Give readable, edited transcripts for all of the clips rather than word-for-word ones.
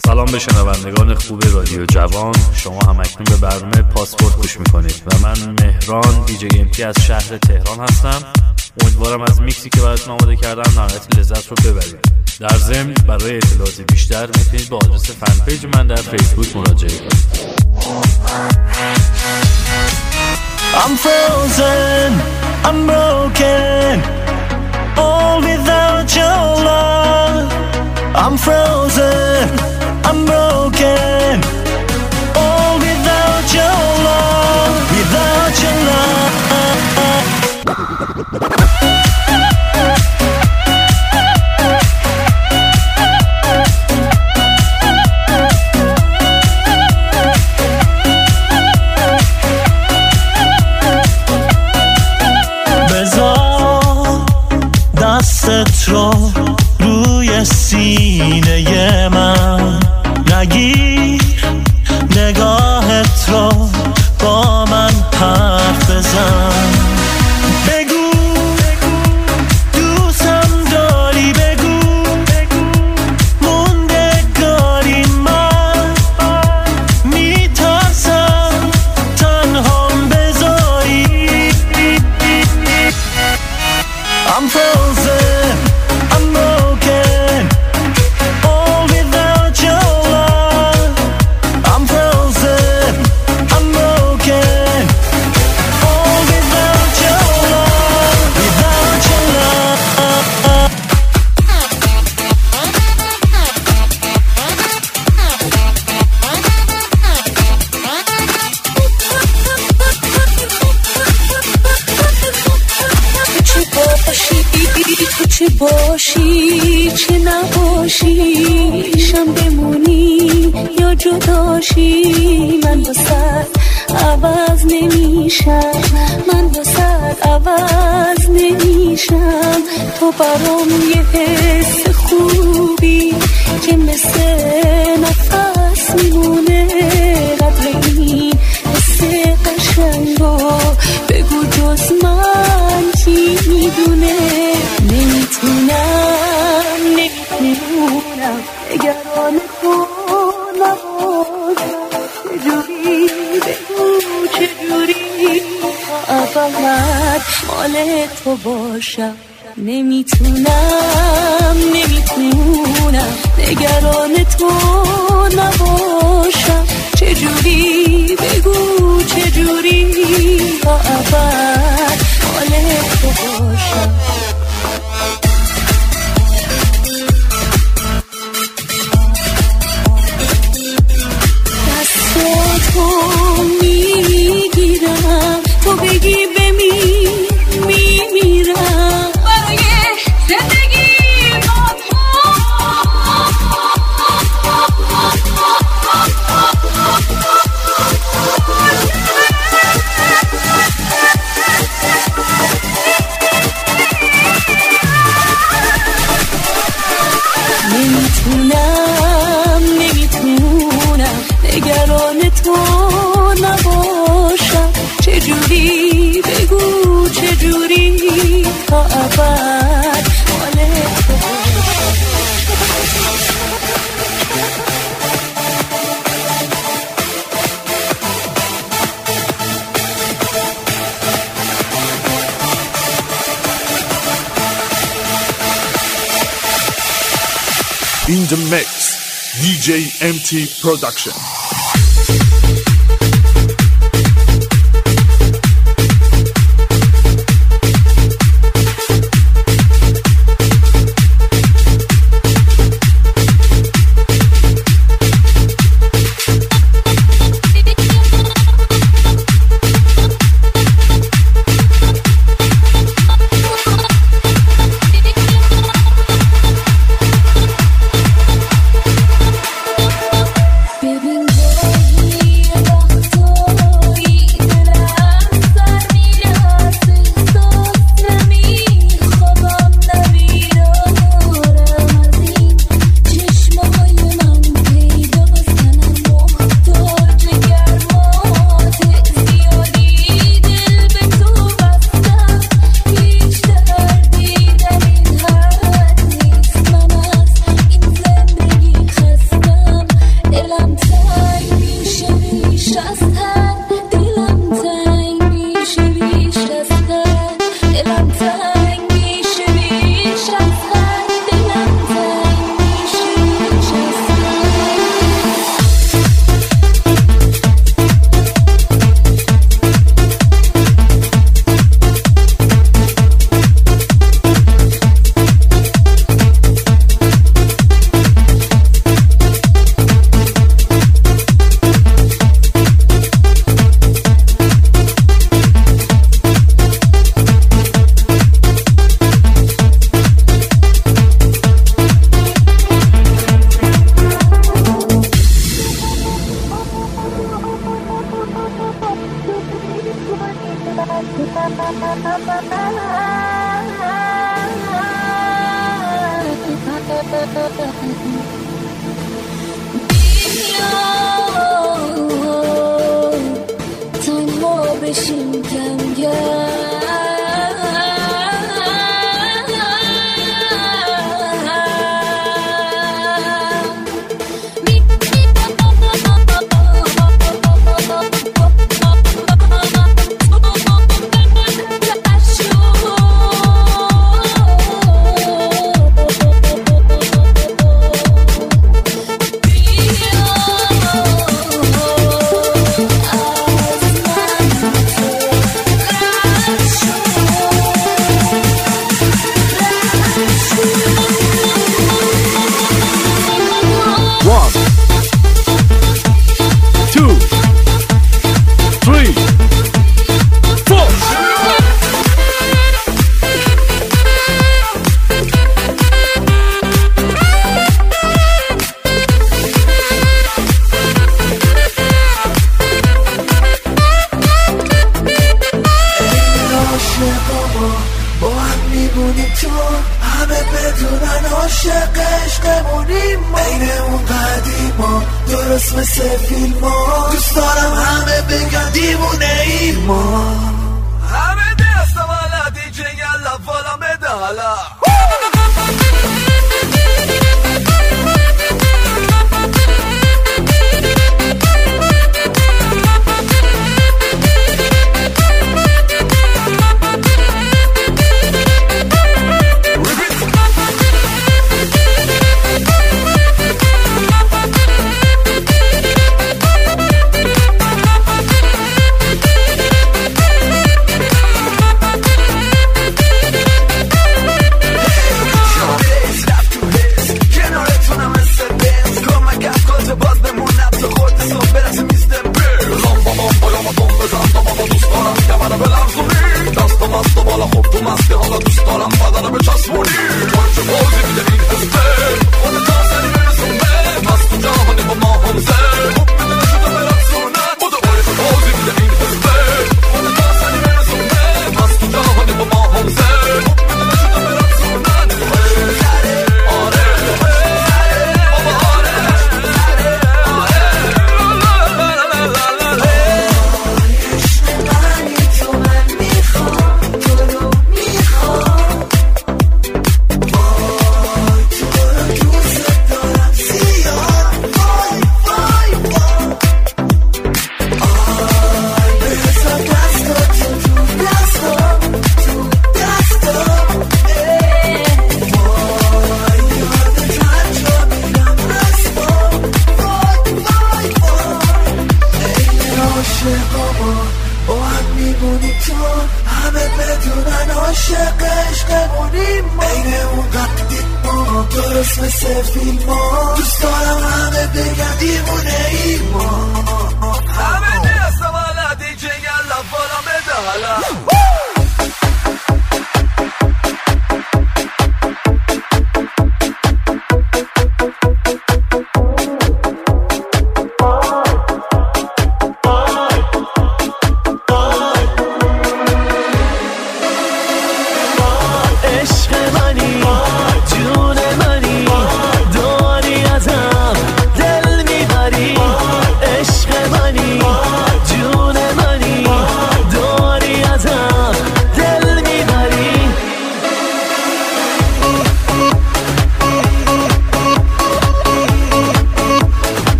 سلام به شنوندگان خوب رادیو جوان. شما هم اکنون به برنامه پاسپورت گوش میکنید و من مهران دیجی امتی از شهر تهران هستم. امیدوارم از میکسی که براتون آماده کردم نهایت لذت رو ببرید. در ضمن برای اطلاعات بیشتر میتونید به آدرس فن پیج من در فیسبوک مراجعه کنید. I'm frozen, I'm broken, all without your love. I'm frozen, I'm broken, all without your love, without your love. دستت رو روی سینه من نگیر، نگاهت رو با من حرف بزن. بگو دوستم داری، بگو موندگاری من میترسم تنهام بذاری. I'm frozen, I'm broken, all without your love. I'm frozen, I'm broken, all without your love, without your love. تو چه باشی چه نباشی، شم بمونی یا جداشی، من دوست عوض نمیشم، من دوست عوض نمیشم. تو برام یه حس خوبی که مثل نفس میمونه، قدر این حس قشنگو بگو جز من کی میدونه. نمیتونم نگران تو نباشم، چجوری بگو چجوری تا ابد مال تو باشم. نمیتونم نگران تو نباشم، چجوری بگو چجوری تا ابد مال تو باشم. تو میگیرم، تو بگی میمیرم برای زندگی با تو. نمیتونم نگران تو نباشم، چجوری بگو چجوری تا ابد مال تو باشم. In the mix, DJ MT Production. ببین این اون قدیما درست مثل فیلم ها دوست دارم همه بگن دیوونه ای ما همه دست والا دیجی یلا والا مدالا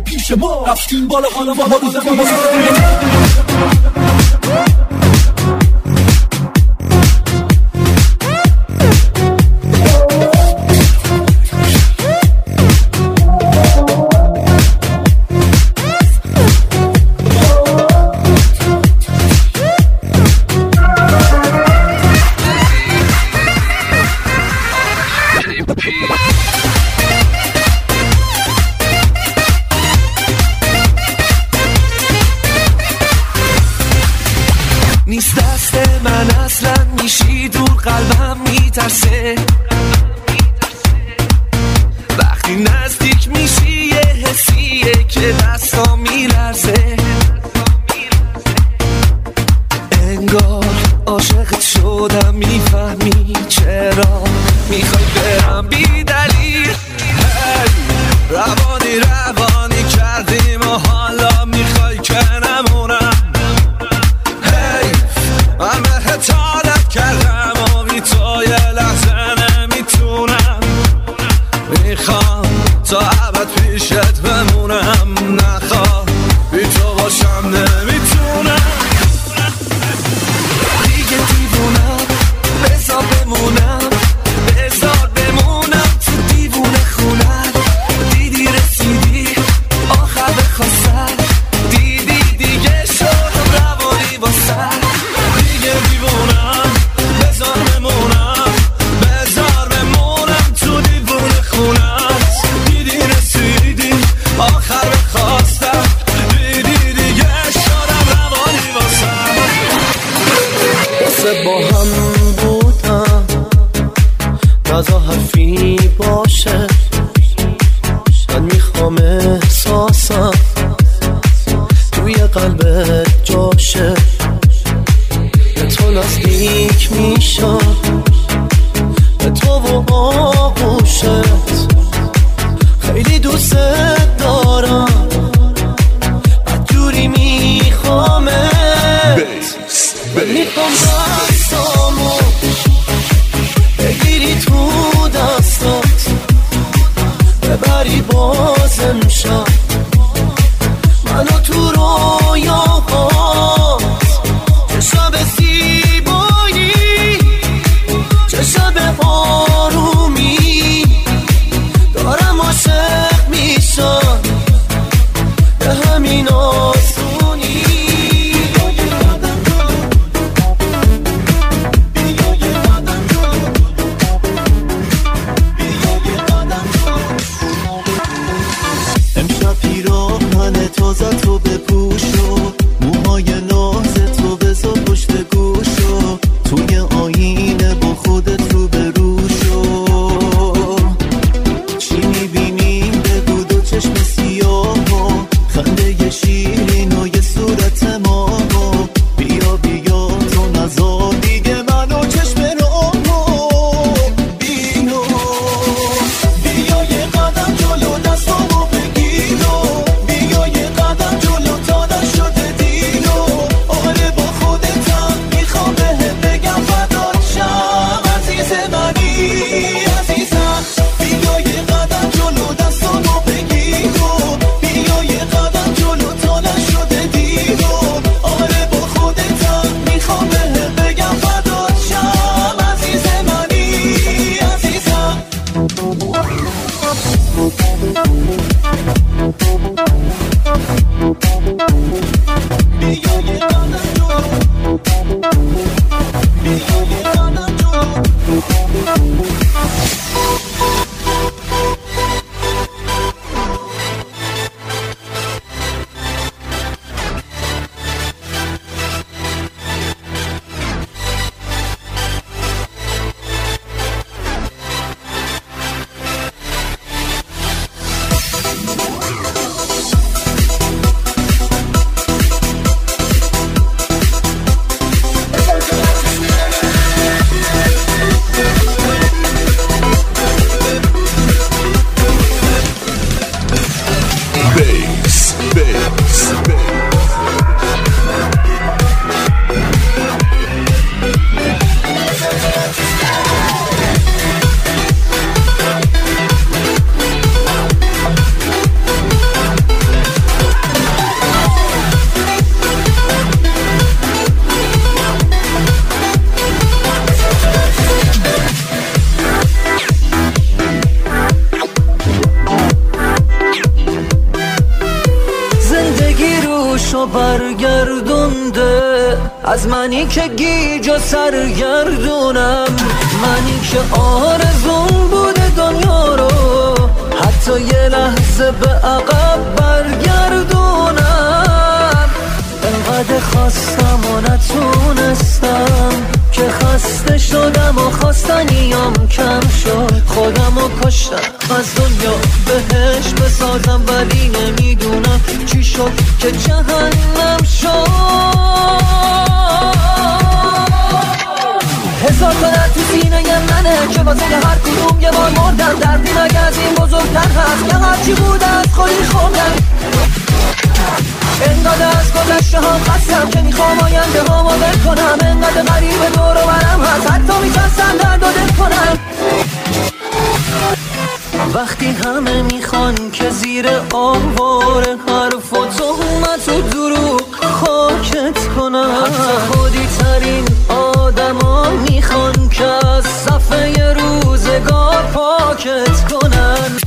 رفتیم بالا حالا ما روز میترسه وقتی نزدیک میشی، یه حسیه که دستا میلرزه، انگار عاشقت شدم، میفهمی چرا میخوای برم بی دلیل. روانی کردیم و حالا میخوای که نمونم. من بهت عادت کردم و بی تو یه لحظه نمیتونم. میخوام تا ابد پیشت بمونم، نخواه بی تو باشم نمیتونم. دیگه دیوونم، بذار بمونم، بذار بمونم تو دیوونه خونم. دیدی رسیدی آخر به خواستم، دیدی دیگه شدم روانی واسم. دیگه دیوونم، بذار بمونم، بذار بمونم تو دیوونه خونم. دیدی رسیدی آخر به خواستم، دیدی دیگه شدم روانی واسم. واسه با هم بودم نزا حرفی باشه، من میخوام احساسم توی قلبت جاشه. به تو نزدیک میشم، به تو و آغوشت، خیلی دوست دارم، بدجوری میخوامت. من میخوام دستامو بگیری تو دستات، ببری بازم شم منو تو رویاهات. چه شب زیبایی، چه شب آرومی، دارم عاشق میشم به همین آسونی. تازه تو بپوشو، موهای ناز تو بذار پشت گوشو، توی آینه با خودت رو به روشو. چی میبینی بگو دو چشم سیاهو، خنده شیرین و یه صورت ماهو. بیا بیا تو نزار دیگه منو چشم راهو. بینو بیا یه قدم جلو دستامو بگیرو، بیا یه قدم جلو تا نشده دیرو. آره با خودتم میخوام بهت بگم فدات شم عزیز منی عزیزم. بیا یه قدم جلو دستامو بگیرو، بیا یه قدم جلو تا نشده دیرو. آره با خودتم میخوام بهت بگم فدات شم عزیز منی عزیزم. بیا یه قدم جلو، بیا یه قدم جلو. برگردونده از منی که گیج و سرگردونم، منی که آرزون بوده دنیا رو حتی یه لحظه به عقب برگردونم. انقدر خواستم و نتونستم که خسته شدم و خواستم ثانیام کم شد، خودمو کشتم از دنیا بهش بسازم، ولی نمیدونم چی شد که جهنم شد. هزار تا درد تو سینه منه که واسه هر کدوم یه بار مردم، دردی مگه از این بزرگتر هست که هرچی بود از خودی خوردم. انقدر از گذشته هم خستم که میخوام آینده ها ما ول کنم، انقدر غریب دور و برم هست حتی میترسم درد و دل کنم. وقتی همه میخوان که زیر آوار حرف و تهمت و دروغ خاکت کنم، حتی خودی ترین آدم ها میخوان که از صفحه روزگار پاکت کنن.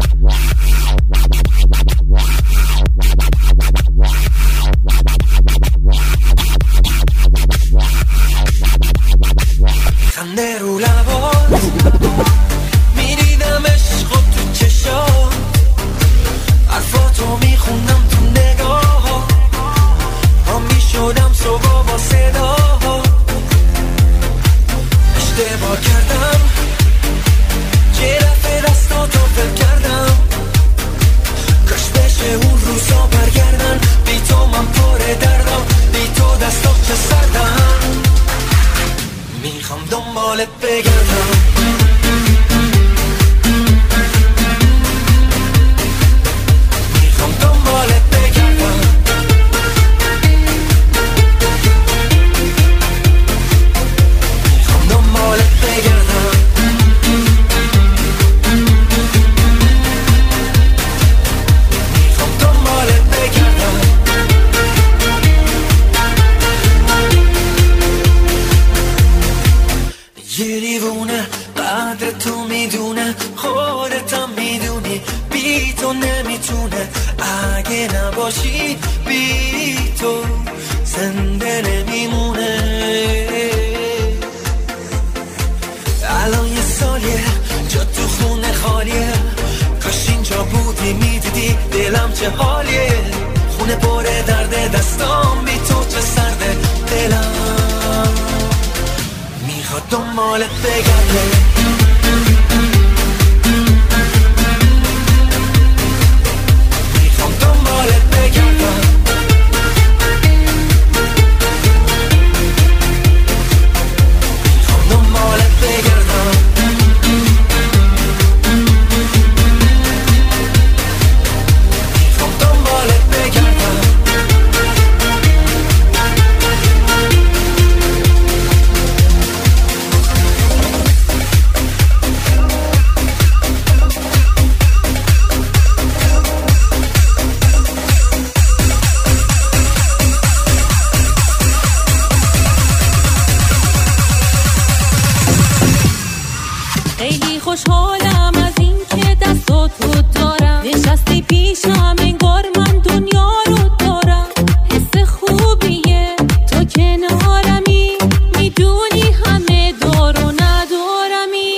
خنده رو لبات میدیدم عشق تو چشات، حرفاتو میخوندم تو نگاه، ها میشدم صبح با صدا. اشتباه کردم یه دفعه دستاتو فکر کردم، کاش بشه اون روزا برگردن، بی تو من پاره دردم، بی تو دستات چه سردم، میخوام دنبالت بگردم. میخوام دنبالت بگردم. میخوام دنبالت بگردم. میخوام دنبالت بگردم. یه دیوونه قدر تو میدونه، خودتم میدونی بی تو نمیتونه، اگه نباشی بی تو زنده نمیمونه. الان یه سالیه جا تو خونه خالیه، کاش اینجا بودی میدیدی دلم چه حالیه، خونه پر درد دستام بی تو چه سرده دلم، میخواد دنبالت بگرده. میخوام دنبالت بگردم. میخوام دنبالت بگردم. میخوام دنبالت بگردم. خیلی خوشحالم از این که دستاتو دارم، نشستی پیشم انگار من دنیا رو دارم، حس خوبیه تو کنارمی، میدونی همه دار و ندارمی،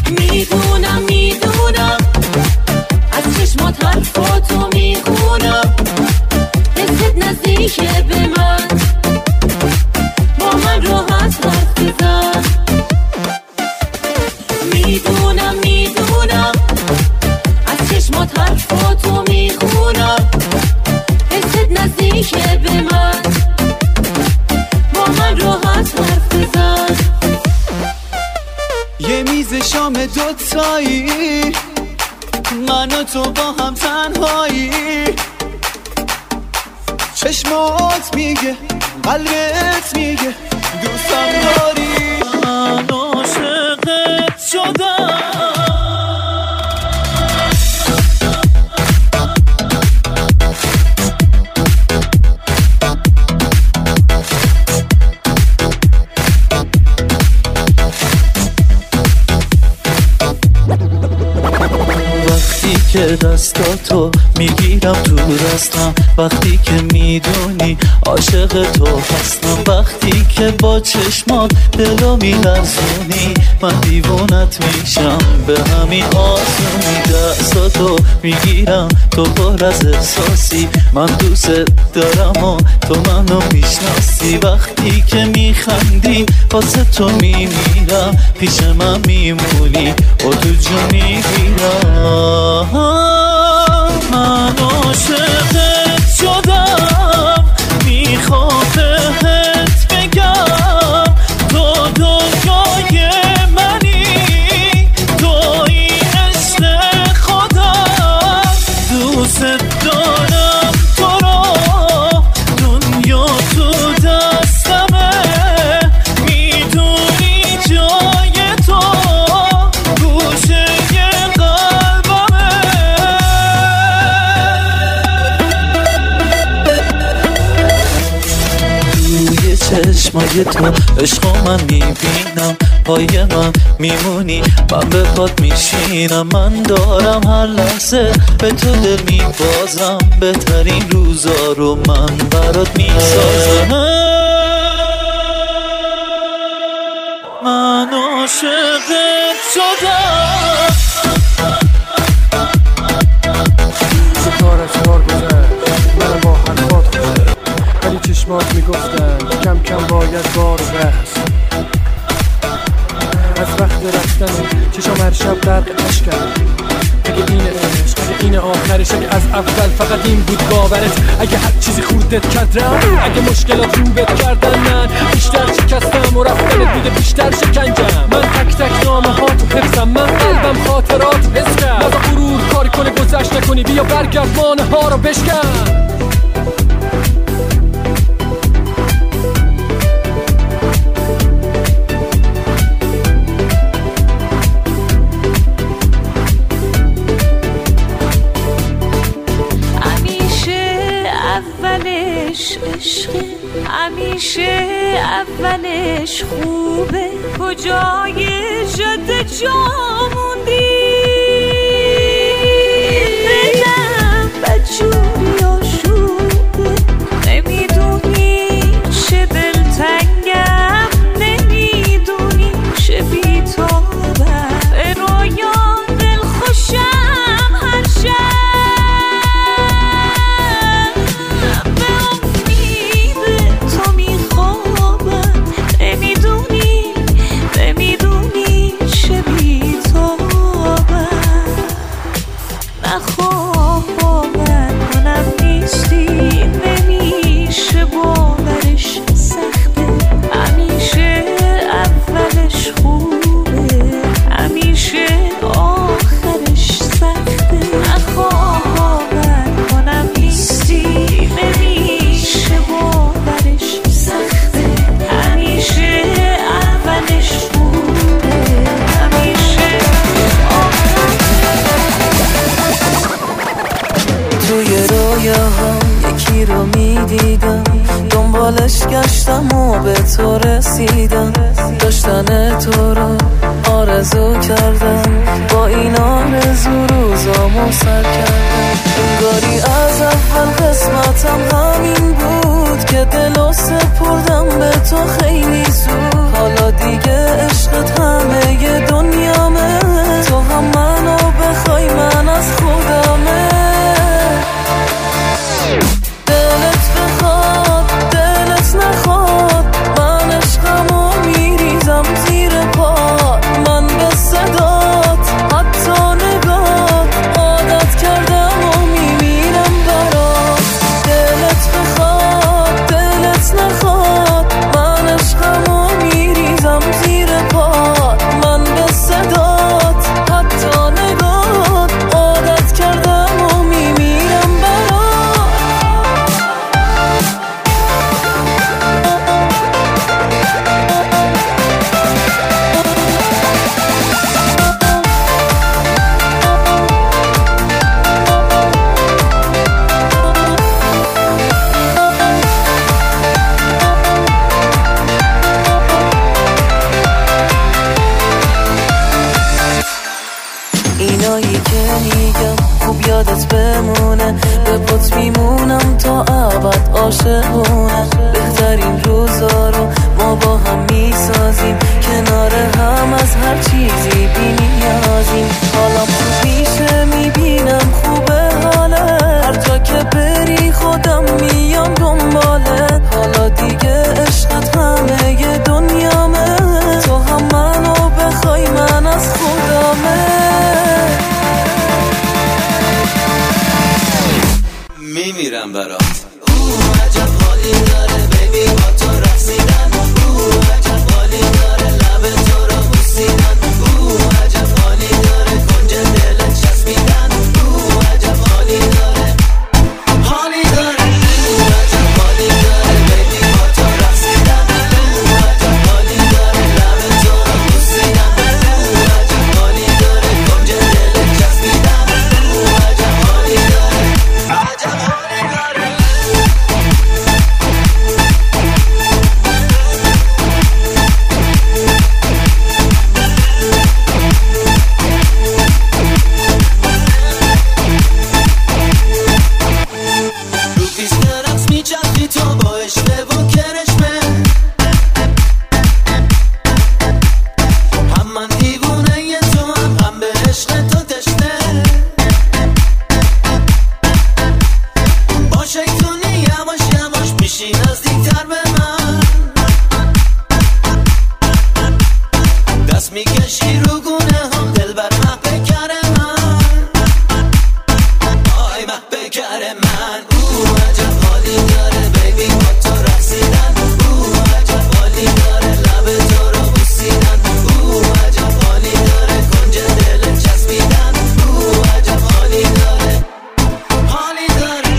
میدونم از چشمات حرفاتو میخونم، حست نزدیکه به من، با من راحت حرف بزن. میدونم از چشمات حرفاتو میخونم، حست نزدیکه به من، با من راحت حرف بزن. یه میز شام دوتایی، من و تو با هم تنهایی، چشمات میگه قلبت میگه دوستم داری، من عاشقت شدم. وقتی که دستاتو میگیرم تو دستم وقتی که میدونی عاشق تو هستم وقتی که با چشمات دلو میلرزونی من دیوونت میشم به همین آسونی دستاتو میگیرم تو پر از احساسی من دوست دارم و تو منو میشناسی وقتی که میخندیم واسه تو میمیرم پیش من میمونی و تو جو میگیرم من عاشقت شدم میخوام بهت بگم تو دنیای منی تو این عشق خودم دوست دارم تو رو دنیا تو دستمه میدونی جای تو گوشه قلبمه روی چشمای تو عشقا من میبینم پای من میمونی من به پات میشینم من دارم هر لحظه به تو دل میبازم بهترین روزا رو من برات میسازم من عاشقت شدم ستاره چهار گذشت من با حرفات خوشه ولی چشمات میگفتن کم کم باید بار بحث از وقت رفتن چشم هر شب غرق عشقم اگه این عشق اگه این آخرش اگه از اول فقط این بود باورت اگه هر چیزی خوردت کردم اگه مشکلات روبت کردن من بیشتر شکستم و رفتنت بوده بیشتر شکنجم من تک تک نامه ها تو حفظم من قلبم خاطرات حس کرد نزا غرور کاری کنه گذشت نکنی بیا برگرد مانه ها رو بشکن همیشه اولش خوبه کجای جاده جا موندی دلم بدجوری آشوبه نمیدونی چه دلتنگم نمیدونی چه بی‌تابم به رویان دل خوشم هر شب یکی رو میدیدم دنبالش گشتم و به تو رسیدم داشتن تو رو آرزو کردم با این آرزو روزامو سر کردم انگاری از اول قسمتم همین بود که دلو سپردم به تو خیلی زود حالا دیگه عشقت همه دنیامه تو هم منو بخوای من از خودمه دلت بخواد دلت نخواد من عشقمو میریزم زیر پات من به صدات حتی نگات عادت کردم و میمیرم برات دلت بخواد دلت نخواد من عشقمو میریزم دست میکشی رو گونه ها دلبر محبه کره من آی محبه کره من عجب حالی داره بیبی با تو رقصیدن عجب حالی داره لب تو رو بوسیدن عجب حالی داره کنج دل چسبیدن عجب حالی داره حالی داره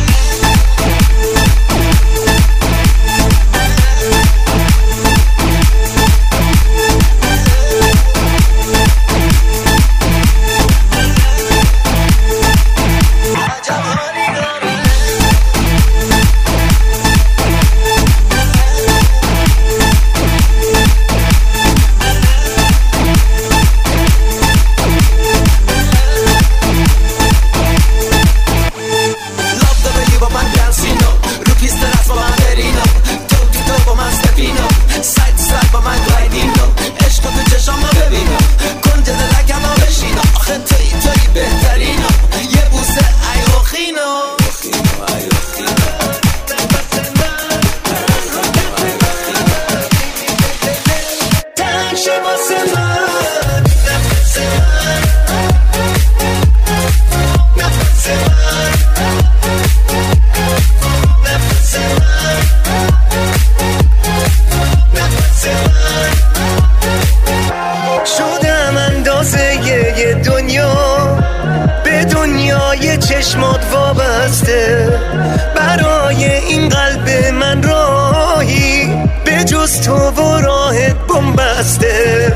چشمات وابسته برای این قلب من راهی به جز تو و راهت بنبسته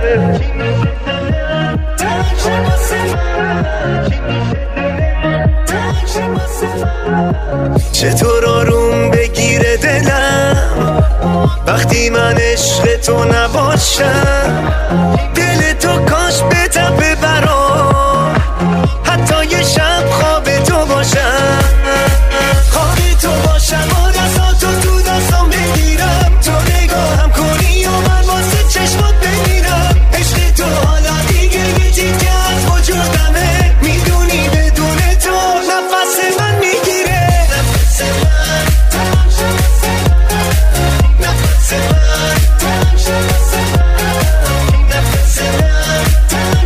چطور آروم بگیره دلم وقتی من عشق تو نباشم دل تو کاش بتپه برام حتی یه شب خواب تو باشم خواب تو باشم و دستاتو تو دستام بگیرم تو نگاهم کنی و من واسه چشمات بمیرم عشق تو حالا دیگه یه تیکه از وجودمه میدونی بدون تو نفس من میگیره نفس من تمام شد نفس من تمام شد نفس من تمام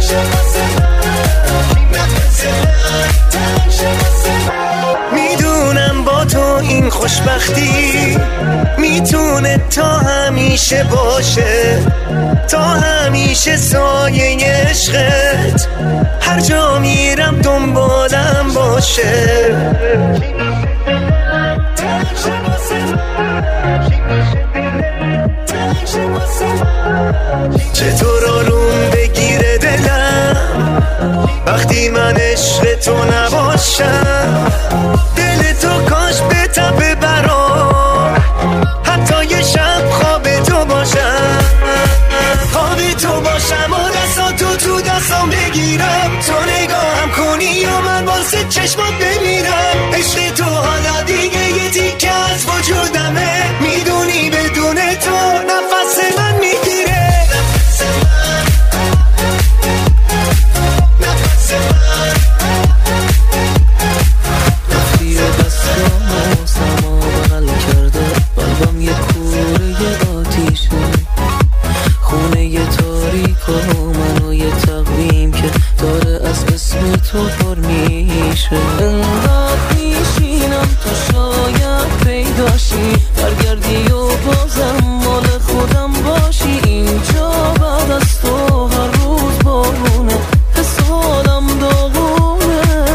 شد میدونم با تو این خوشبختی میتونه تا همیشه باشه تا همیشه سایه عشقت هر جا میرم دنبالم باشه چطور آروم بگیره دلم وقتی من عشق تو نباشم دل تو کاش بتپه برام حتی یه شب خواب تو باشم خواب تو باشم و دستاتو تو دستام بگیرم تو نگاهم کنی یا من واسه چشمات بمیرم عشق تو حالا دیگه یه تیکه از وجودمه میدونی بدون تو نفس من میگیره نفس من نفس من وقتی دستامو سما بغل کرده قلبم یه کوره آتیشه خونه یه تاریک و منو یه تقویم که داره از اسم تو پر میشه انقدر میشینم تا شاید پیداشی برگردی و بازم مال خودم باشی اینجا بعد از تو هر روز بارونه حسادم داغونه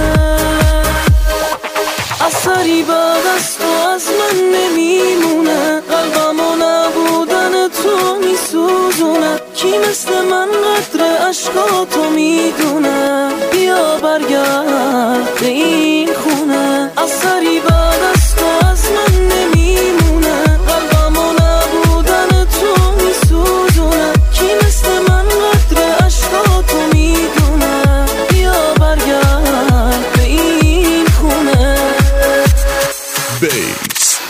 اثری بعد از تو از من نمیمونه قلبمو نبودن تو میسوزونه کی مثل من قدر عشقاتو میدونه بیا برگرد به این خونه اثری بعد از تو از من نمیمونه قلبمو نبودن تو میسوزونه کی مثل من قدر عشقاتو میدونه بیا برگرد به این خونه Bass.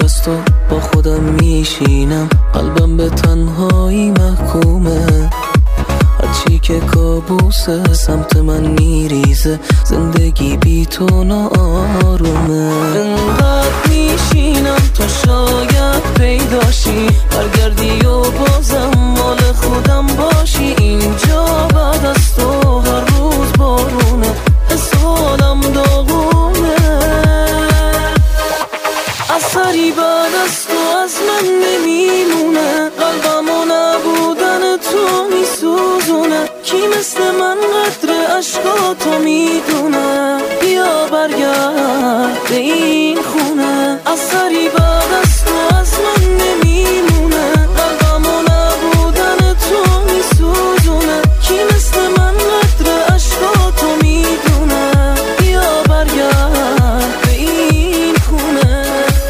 از تو با خودم میشینم، قلبم به تنهایی محکومه. هرچی که کابوسه سمت من میریزه، زندگی بی تو ناآرومه. انقدر میشینم تا شاید پیداشی، برگردی و بازم مال خودم باشی. اینجا بعد از تو هر روز بارونه، حسالم داغونه. اثری بعد از تو از من نمیمونه، قلبم و نبودن تو میسوزونه. کی مثل من قدر عشقاتو میدونه، بیا برگرد به این خونه. اثری بعد از تو از من نمیمونه، قلبم و نبودن تو میسوزونه. کی مثل من قدر عشقاتو میدونه، بیا برگرد به این خونه.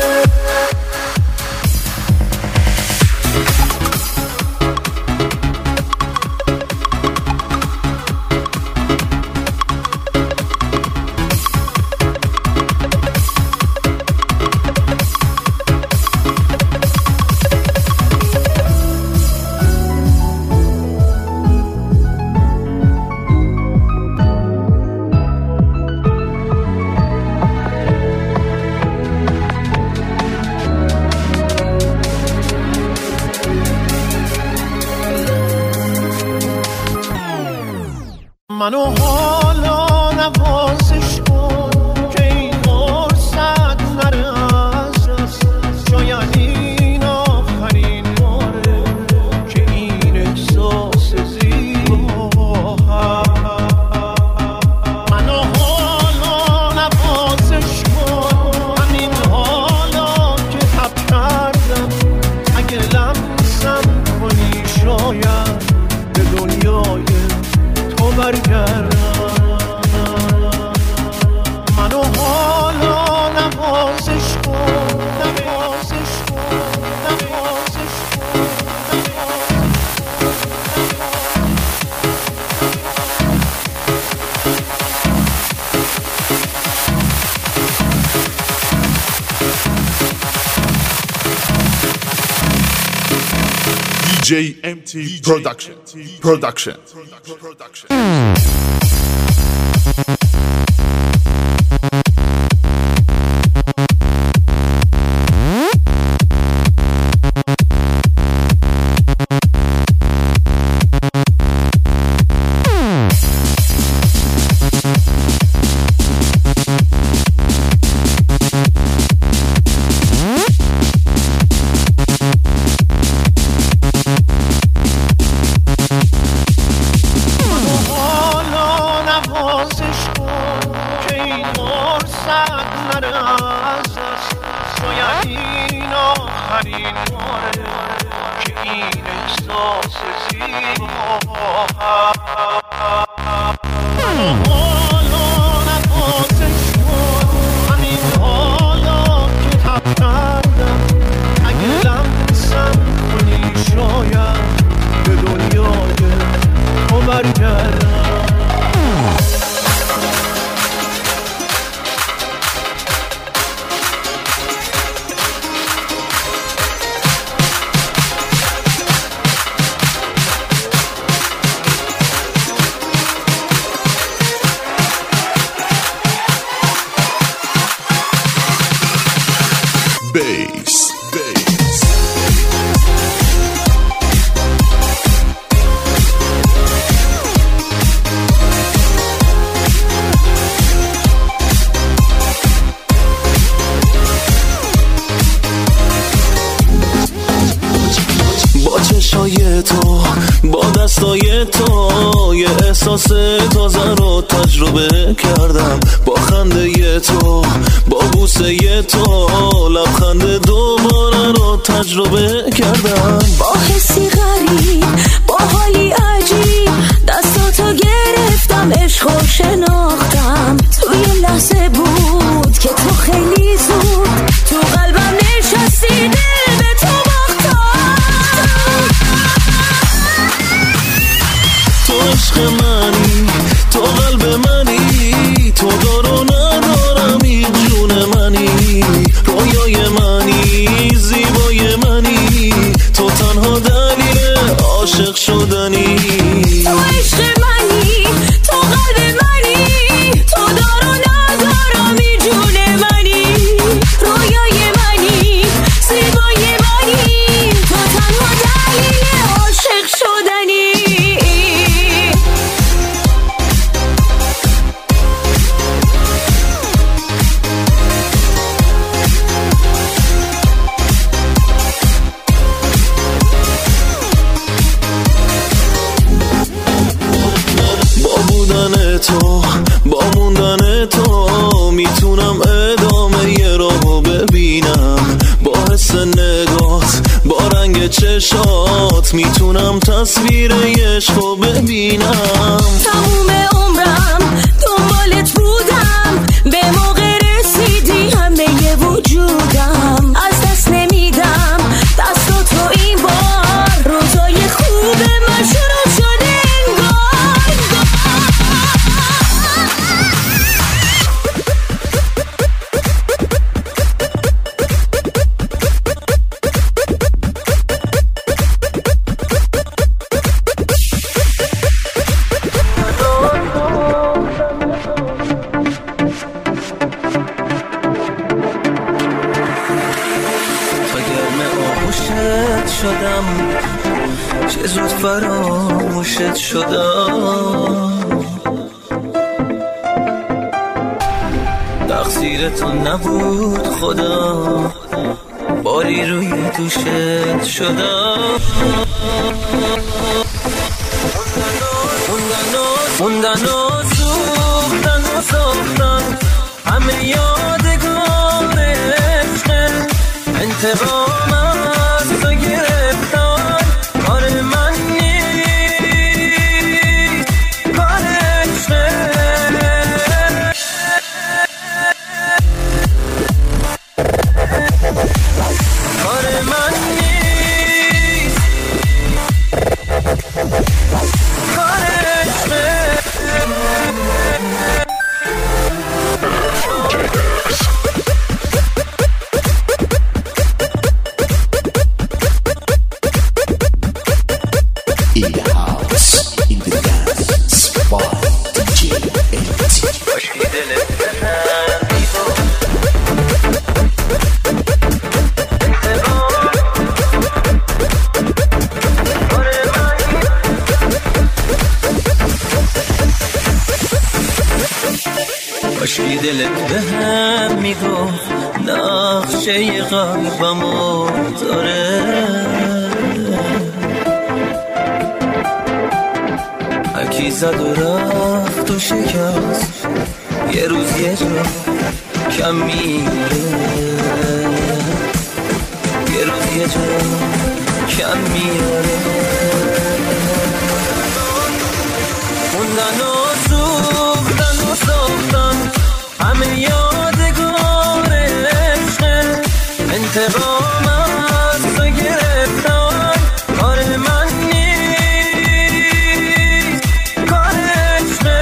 منو حالا نوازش کن که این فرصت نره از دست. شاید این آخرین باره که این احساس زیبا هست. منو حالا نوازش کن، همین حالا که تب کردم. اگه لمسم کنی شاید به دنیای برگردم. منو حالا نوازش کن، نوازش کن، نوازش کن. DJ MT Production. تو با دستای تو یه احساس تازه رو تجربه کردم. با خنده تو، با بوسه تو، لبخند دوباره رو تجربه کردم. با حسی غریب، با حالی عجیب، دستاتو گرفتم، عشقو شناختم. توی لحظه بود که تو خیلی زود تو قلبم نشستی، دل به تو تو عشق منی، تو قلب منی، تو دارو ندارم این جون منی، رویای منی، نگات با رنگ چشات میتونم تصویر عشقو ببینم. تموم عمرم دنبالت بودم، به موقع رسیدی همه وجودم از دست نمیدم، دستاتو این بار روزای خوب من شروع شده چه زود فراموشت شدم، تقصیر تو نبود خدا، باری روی دوشت شدم. موندن و سوختن همه یادگار عشق، انتقام از تو گرفتن کار من نیست، کار عشقه. کار من نیست، کار عشقه. کاشکی دلت به هم میگفت نقشه قلبمو داره، هرکی زد و رفت و شکست یه روز یه جا کم میره، یه روز یه جا کم میاره. موندن و سوختن همه یادگار عشق، انتقام از تو گرفتن کار من نیست، کار عشقه.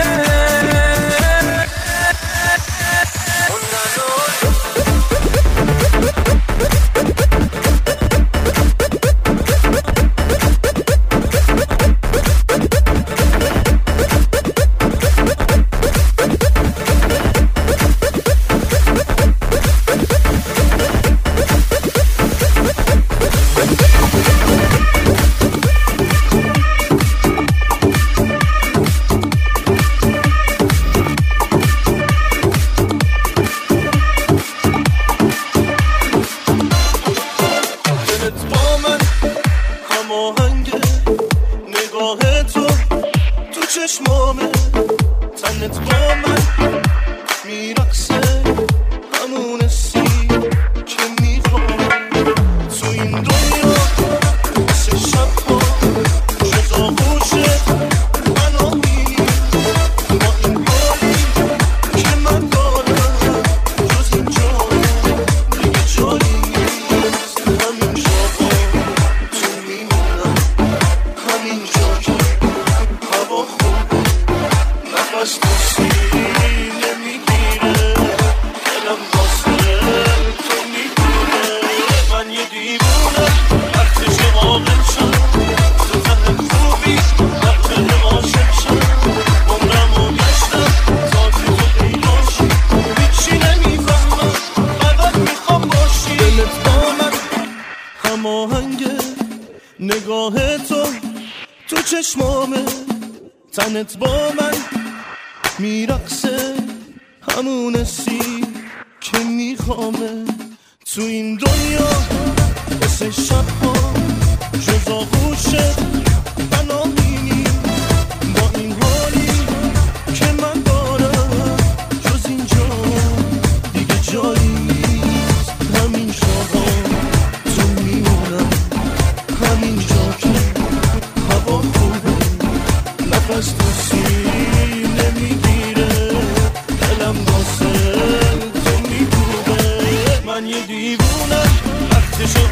تنت با من میرقصه همون سی که میخوامه تو این دنیا مثل شب ها جز آغوشت بنامینی با این حالی که من دارم جز اینجا دیگه جایی نیست همین شبا تو میمونی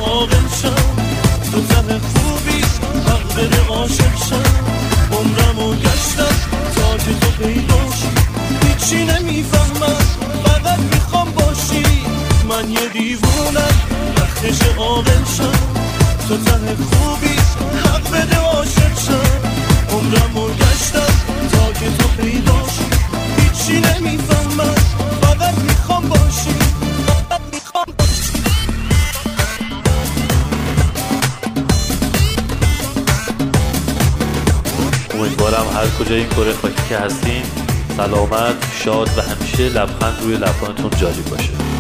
عاقل شم تو ته خوبی حق بده عاشق شم عمرمو گشتم تا که تو پیداش هیچی نمیفهمم فقط میخوام باشی من یه دیوونم وقتش عاقل شم تو ته خوبی حق بده عاشق شم عمرمو گشتم تا که تو پیداش هیچی نمیفهمم فقط میخوام باشی فقط میخوام باشی امیدوارم هر کجای این کره خاکی که هستین سلامت، شاد و همیشه لبخند روی لبانتون جاری باشه.